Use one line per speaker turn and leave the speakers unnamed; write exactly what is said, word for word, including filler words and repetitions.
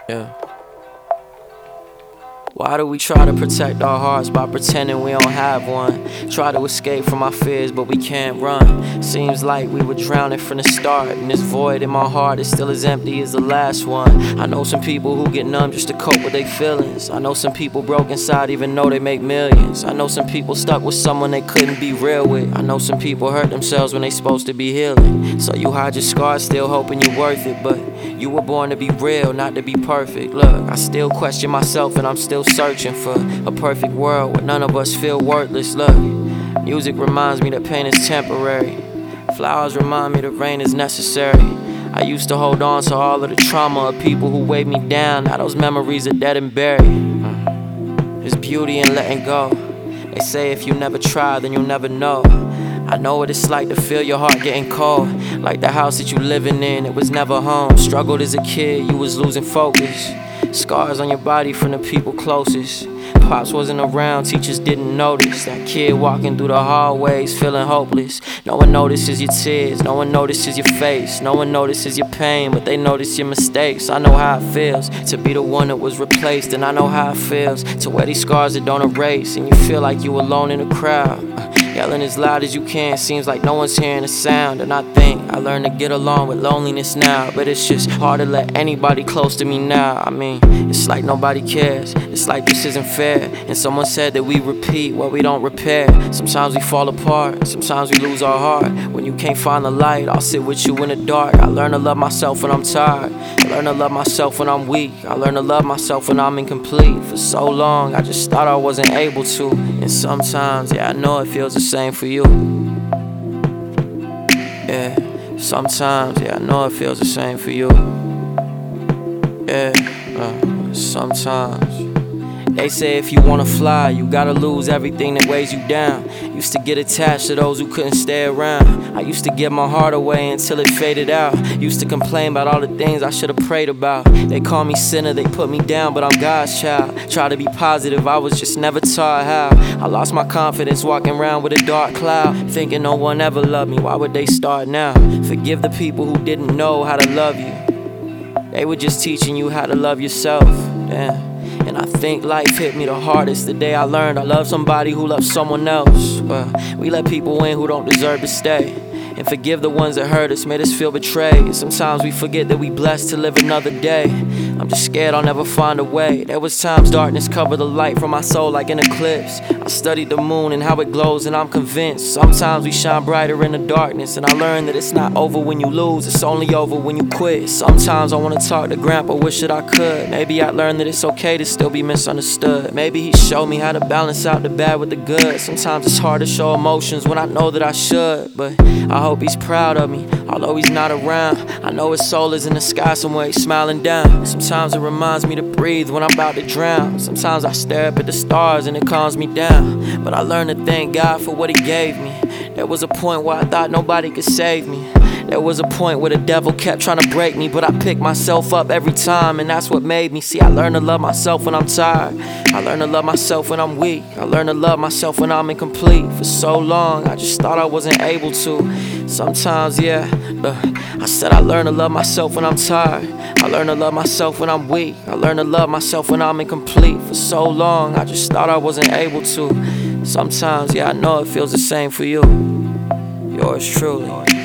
Yeah. Why do we try to protect our hearts by pretending we don't have one? Try to escape from our fears, but we can't run. Seems like we were drowning from the start, and this void in my heart is still as empty as the last one. I know some people who get numb just to cope with their feelings. I know some people broke inside even though they make millions. I know some people stuck with someone they couldn't be real with. I know some people hurt themselves when they supposed to be healing. So you hide your scars still hoping you're worth it, but you were born to be real, not to be perfect. Look, I still question myself and I'm still searching for a perfect world where none of us feel worthless. Look, music reminds me that pain is temporary. Flowers remind me that rain is necessary. I used to hold on to all of the trauma of people who weighed me down. Now those memories are dead and buried. There's beauty in letting go. They say if you never try, then you'll never know. I know what it's like to feel your heart getting cold, like the house that you living in, it was never home. Struggled as a kid, you was losing focus. Scars on your body from the people closest. Pops wasn't around, teachers didn't notice. That kid walking through the hallways feeling hopeless. No one notices your tears, no one notices your face. No one notices your pain, but they notice your mistakes. I know how it feels to be the one that was replaced, and I know how it feels to wear these scars that don't erase. And you feel like you alone in the crowd, yelling as loud as you can, seems like no one's hearing a sound. And I think I learned to get along with loneliness now, but it's just hard to let anybody close to me now. I mean, it's like nobody cares, it's like this isn't fair. And someone said that we repeat what we don't repair. Sometimes we fall apart, sometimes we lose our heart. When you can't find the light, I'll sit with you in the dark. I learn to love myself when I'm tired, I learn to love myself when I'm weak, I learn to love myself when I'm incomplete. For so long, I just thought I wasn't able to. And sometimes, yeah, I know it feels the same for you. Yeah, sometimes, yeah, I know it feels the same for you. Yeah, uh, sometimes. They say if you wanna fly, you gotta lose everything that weighs you down. Used to get attached to those who couldn't stay around. I used to give my heart away until it faded out. Used to complain about all the things I should've prayed about. They call me sinner, they put me down, but I'm God's child. Try to be positive, I was just never taught how. I lost my confidence walking around with a dark cloud, thinking no one ever loved me, why would they start now? Forgive the people who didn't know how to love you. They were just teaching you how to love yourself. Damn. And I think life hit me the hardest the day I learned I love somebody who loves someone else. Well, we let people in who don't deserve to stay, and forgive the ones that hurt us, made us feel betrayed. Sometimes we forget that we blessed to live another day. I'm just scared I'll never find a way. There was times darkness covered the light from my soul like an eclipse. I studied the moon and how it glows, and I'm convinced sometimes we shine brighter in the darkness. And I learned that it's not over when you lose, it's only over when you quit. Sometimes I wanna talk to Grandpa, wish that I could. Maybe I learned that it's okay to still be misunderstood. Maybe he showed me how to balance out the bad with the good. Sometimes it's hard to show emotions when I know that I should, but I hope he's proud of me, although he's not around. I know his soul is in the sky somewhere, he's smiling down. Sometimes it reminds me to breathe when I'm about to drown. Sometimes I stare up at the stars and it calms me down. But I learned to thank God for what he gave me. There was a point where I thought nobody could save me. There was a point where the devil kept trying to break me, but I picked myself up every time, and that's what made me. See, I learned to love myself when I'm tired, I learned to love myself when I'm weak, I learned to love myself when I'm incomplete. For so long, I just thought I wasn't able to. Sometimes, yeah, uh, I said I learned to love myself when I'm tired, I learned to love myself when I'm weak, I learned to love myself when I'm incomplete. For so long, I just thought I wasn't able to. Sometimes, yeah, I know it feels the same for you. Yours truly.